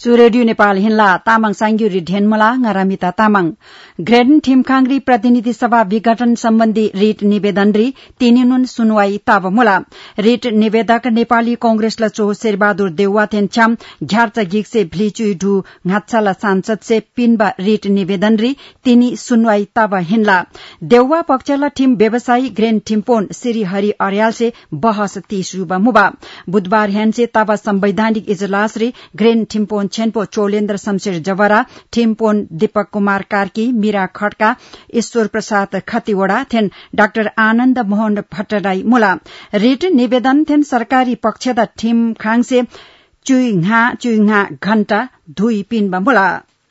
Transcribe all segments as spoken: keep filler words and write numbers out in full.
सु रेडियो नेपाल हिन्ला तामाङ सांग्युरी ढेनमला ngaraमिता तामाङ ग्रेन ठिमखांग्री प्रतिनिधि सभा विघटन सम्बन्धी रिट निवेदन री तिनिनुन सुनवाई ताब मुला रिट निवेदक नेपाली कांग्रेस ल चो शेरबहादुर देउवा थेन्छाम घ्यार्चा गिक्से भ्लिचुई ढु घाच्छाला सांसद से पिनबा रिट निवेदन री तिनी सुनवाई ताब हिन्ला देउवा पक्षला ठिम व्यवसायी ग्रेन ठिमपोन श्री हरि अर्याल से बहस तीस रुबा मुबा बुधबार हेनसे ताब संवैधानिक इजलास री ग्रेन ठिमपोन छेनपो चोलेन्द्र शमशेर जवरा ठिमपोन दीपक कुमार कार्की मीरा खड्का ईश्वर प्रसाद खतिवड़ा थेन डाक्टर आनन्द मोहन भट्टराई मुला रिट निवेदन थेन सरकारी पक्षदा ठिम खाङसे चुइङहा चुइङहा घण्टा धुई पिनबा मुला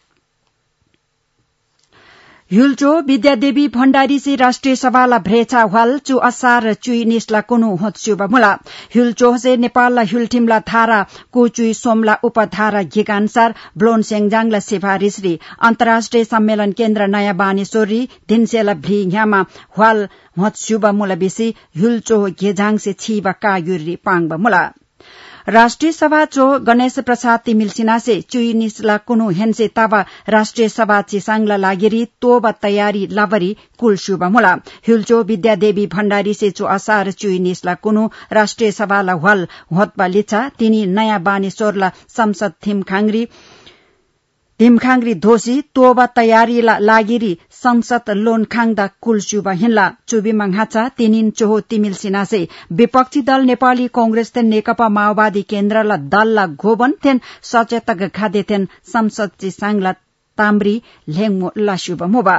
युल्चो विद्यादेवी भण्डारी से राष्ट्रिय सभाला भ्रेछा हल चु असार चुई निस्ला कुनु होत्सुबा मुला युल्चो से नेपालला युल्टिमला धारा कु चुई सोमला उपधारा घिका अनुसार ब्लोन सेङजाङला सिफारिसरी अन्तर्राष्ट्रिय सम्मेलन केन्द्र नयाँ बानेश्वरी दिनसेला भ्लिङामा हल होत्सुबा मुला बेसी युल्चो घेजाङ से छिबा कायुरी पाङबा मुला राष्ट्रिय सभा चो गणेश प्रसाद तिमिल सिन्हा से चुई निस्ला कुनु हेनसे ताबा राष्ट्रिय सभा चिसाङला लागेरी तोबा तयारी लाबरी कुलसुबा मुला हिलचो विद्यादेवी भण्डारी से चो असार चुई निस्ला कुनु राष्ट्रिय सभाला हल होतबा लिचा तिनी नयाँ बानेश्वरला संसद थिमखांग्री थिमखांग्री धोसी तोबा तयारीला लागिरी संसद लोनखाङदा कुलसुबा हिन्ला चुबिमाङ हाचा तिनिन चोहो तिमिल सिन्हा से विपक्षी दल नेपाली कांग्रेस तेन नेकपा माओवादी केन्द्रला दलला घोबन थेन सचेतक खादे थेन संसद चिसाङला ताम्री लेङमो लासुबा मोबा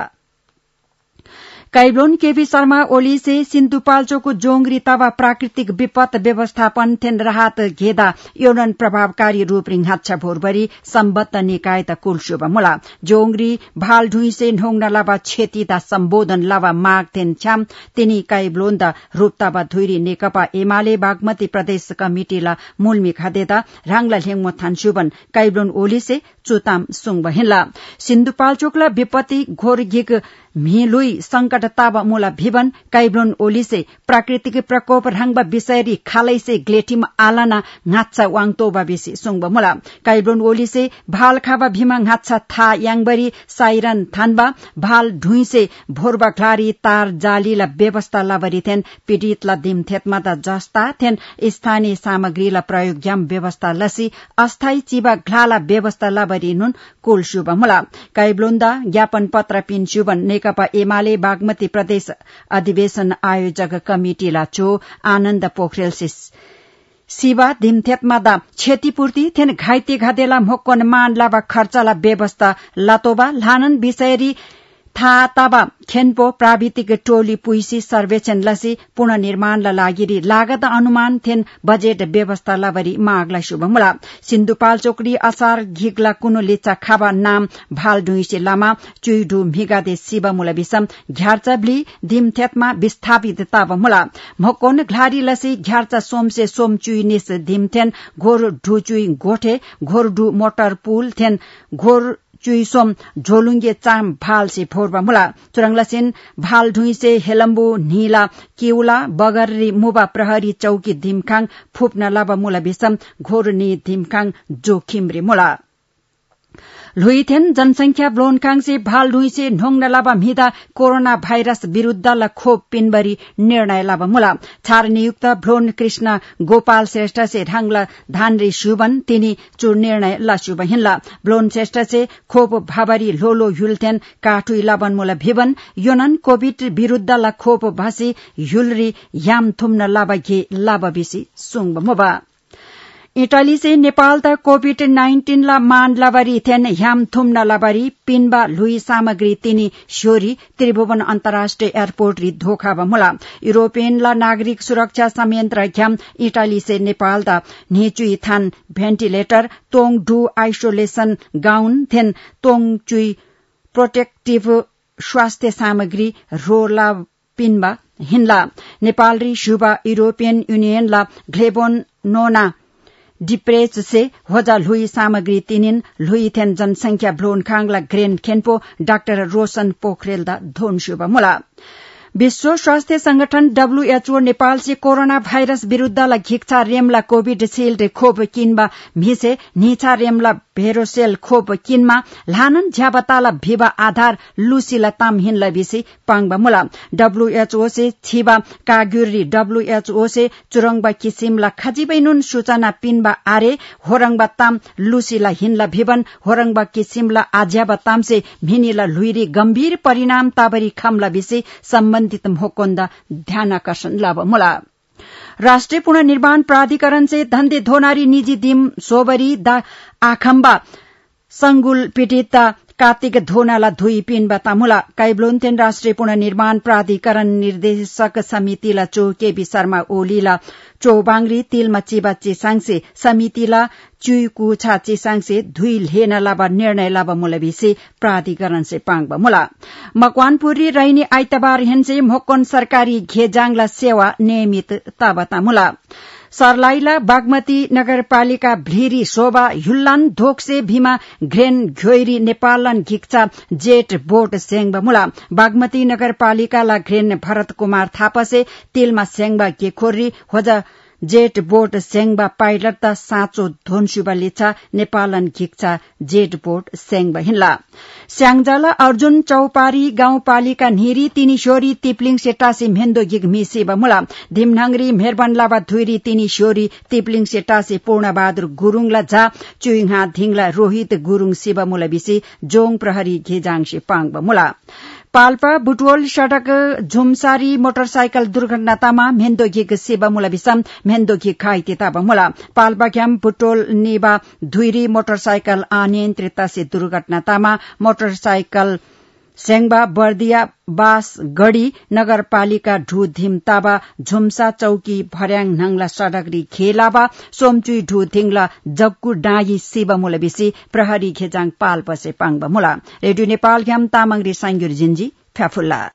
कैब्लोन केबी शर्मा ओली से सिन्धुपाल्चोको जोंगरी तवा प्राकृतिक विपद व्यवस्थापन थेन राहत घेदा योनन प्रभावकारी रूप रिङ हाच्छा भोरबरी सम्बद्ध निकाय त कुलसुबा मुला जोंगरी भाल ढुई से ढोंगना लावा क्षति दा सम्बोधन लावा माग थेन छ्याम तिनी कैब्लोन दा रूपताबा धुइरी नेकपा एमाले बागमती प्रदेश कमिटिला मूलमी खादेदा राङला लेङमो थान्सुबन कैब्लोन ओली से चुताम सुङ हिन्ला सिन्धुपाल्चोकला विपत्ति घोर घिक मिलुई संकट ताबा मुला भिवन कैब्लोन ओली से प्राकृतिक प्रकोप रंगबा विषयरी खालै से ग्लेटिम आलाना ngacha वाङतोबा बेसी सुङबा मुला कैब्लोन ओली से भाल खाबा भीमा ngacha था याङबरी साइरन थानबा भाल ढुई से भोरबा क्लारी तार जालीला व्यवस्था लाबरी थेन पीडितला दिम थेतमादा जस्ता थेन स्थानीय सामग्रीला प्रयोग ज्याम व्यवस्था लसी अस्थायी चिबा घ्लाला व्यवस्था लाबरी नुन कुलसुबा मुला कैब्लोनदा ज्ञापन पत्र पिनसुबन नेकपा एमाले बागमती प्रदेश अधिवेशन आयोजक कमिटिला चो आनन्द पोखरेल से सिवा दिमथेतमादा क्षतिपूर्ति थेन घाइते घादेला मोक्कन मान लावा खर्चला व्यवस्था लतोबा लानन विषयरी था ताबा खेनपो प्राविधिक टोली पुइसी सर्वेक्षण लसी पुनर्निर्माणला लागिरी लागत अनुमान थेन बजेट व्यवस्था लाबरी मागला शुभमुला सिन्धुपाल्चोकरी असार घिगला कुनो लिचा खाबा नाम भाल डुइसे लामा चुइडु मिगादे शिवमुला विषम घ्यार्चाब्ली दिमथेतमा विस्थापित ताबमुला मकोन घ्लारी लसी घ्यार्चा सोमसे सोम चुइनिस दिमथेन घोर ढुचुइ गोठे घोर डु मोटर पुल थेन घोर चुइसोम झोलुङ्गे चाम भाल से भोरबा मुला चुरङलासिन भाल ढुई से हेलम्बु नीला किउला बगररी मुबा प्रहरी चौकी धिमखाङ फुप्न लाबा मुला विषम घोरनी धिमखाङ जोखिमरे मुला लुइथेन जनसंख्या ब्लोनखाङ से भाल ढुई से ढोंगना लाबा मिदा कोरोना भाइरस विरूद्धला खोप पिनबरी निर्णय लाबा मुला छार नियुक्त ब्लोन कृष्ण गोपाल श्रेष्ठ से ढांगला धानरी सुबन तिनी चुर निर्णय लासुब हिन्ला ब्लोन श्रेष्ठ से खोप भाबरी लोलो युलथेन काठुई लाबन मुला भिवन योनन कोविड विरूद्धला खोप भासी युलरी याम थुम्न लाबा घे लाबा बिसी सुङ मोबा इटली से नेपाल त कोविड नाइन्टीन ला मान लाबरी थेन ह्याम थुम्न लाबरी पिनबा लुई सामग्री तिनी श्योरी त्रिभुवन अन्तर्राष्ट्रिय एयरपोर्ट री धोखा बमुला यूरोपियन ला नागरिक सुरक्षा संयन्त्र घ्याम इटली से नेपाल त निचुई थान भेन्टिलेटर तोङ डु आइसोलेशन गाउन थेन तोङ चुई प्रोटेक्टिभ स्वास्थ्य सामग्री रोला पिनबा हिन्ला नेपाल री शुभा यूरोपियन यूनियन ला ग्लेबोन नोना डिप्रेच से होजा लुई सामग्री तिनिन लुई थेन जनसंख्या ब्लोन खाङला ग्रेन खेनपो डाक्टर रोशन पोखरेल दा धोन शुभ मुला विश्व स्वास्थ्य संगठन डब्ल्यूएचओ नेपाल से कोरोना भाइरस विरूद्धला घिक्छा रेमला कोविड शील्ड खोप किनबा मिसे निछा रेमला भेरोसेल खोप किनमा लानन झ्याबताला भिवा आधार लुसीला ताम हिनला बिसी पांगबा मुला डब्ल्यूएचओ से छिबा कागुरी डब्ल्यूएचओ से चुरंगबा किसिमला खजिबैनुन सूचना पिनबा आरे होरंगबा ताम लुसीला हिनला भिवन होरंगबा किसिमला आज्याबा ताम से भिनीला लुइरी गंभीर परिणाम ताबरी खामला बिसी सम्बन्धित मोकोन्दा ध्यानाकर्षण लाभ मुला राष्ट्रिय पुनर्निर्माण प्राधिकरण से धंधे धोनारी निजी दिम सोबरी द आखम्बा संगुल पीड़ित कार्तिक धोनाला धुई पिन बतामुला काइब्लोन्तेन राष्ट्रिय पुनर्निर्माण प्राधिकरण निर्देशक समितिला चोके विशर्मा ओलीला चौबांगरी तिलमा चिबा चिसाङसे समितिला चुइकु छा चिसाङसे धुई लेन लाबा निर्णय लाबा मुलबिसे प्राधिकरण से पांगबा मुला मकवानपुरी रैनी आइतबार हेन्से मोक्कोन सरकारी घेजाङला सेवा नियमित ताबता मुला सर्लाइला बागमती नगरपालिका भ्लिरी शोभा हुल्लान धोक्से भीमा घ्रेन घ्योइरी नेपालन घिक्चा जेट बोट सेंगबा मुला बागमती नगरपालिकाला घ्रेन भरत कुमार थापासे तिलमा सेंगबा गेखोरी होजा जेट बोट सेंगबा पाइलट त साँचो धोनसुबा लिच्छा नेपालन घिक्चा जेट बोट सेंगबा हिन्ला स्याङजाला अर्जुन चौपारी गाउँपालिका निरी तिनीश्वरी तिप्लिङ सेटासी मेन्दो गिग मिसेबा मुला धिमनाङरी मेरबनलाबा धुइरी तिनीश्वरी तिप्लिङ सेटासी पूर्णबहादुर गुरूङला झा चुइङहा धिङला रोहित गुरूङ सिबा मुला बिसी जोङ प्रहरी घेजाङसे पाङबा मुला पाल्पा बुटवल सड़क झुमसारी मोटरसाइकल दुर्घटनातामा मेन्दोघिग सेवा मुला बिसम मेन्दोघिग घाइते ताबा मुला पाल्पा क्याम बुटोल नेबा धुइरी मोटरसाइकल अनियन्त्रित से दुर्घटनातामा मोटरसाइकल सेंगबा बर्दिया बास गढ़ी नगरपालिका ढू धिमताबा झुम्सा चौकी भर्याङ नङला सडकरी खेलाबा सोमचुई ढू धिङला जग्गु डाँगी सिबा मुला बिसी प्रहरी घेजाङ पाल पसे पाङबा मुला रेडियो नेपाल घ्याम तामाङ रे साङ्गुर जिन्जी फ्याफुल्ला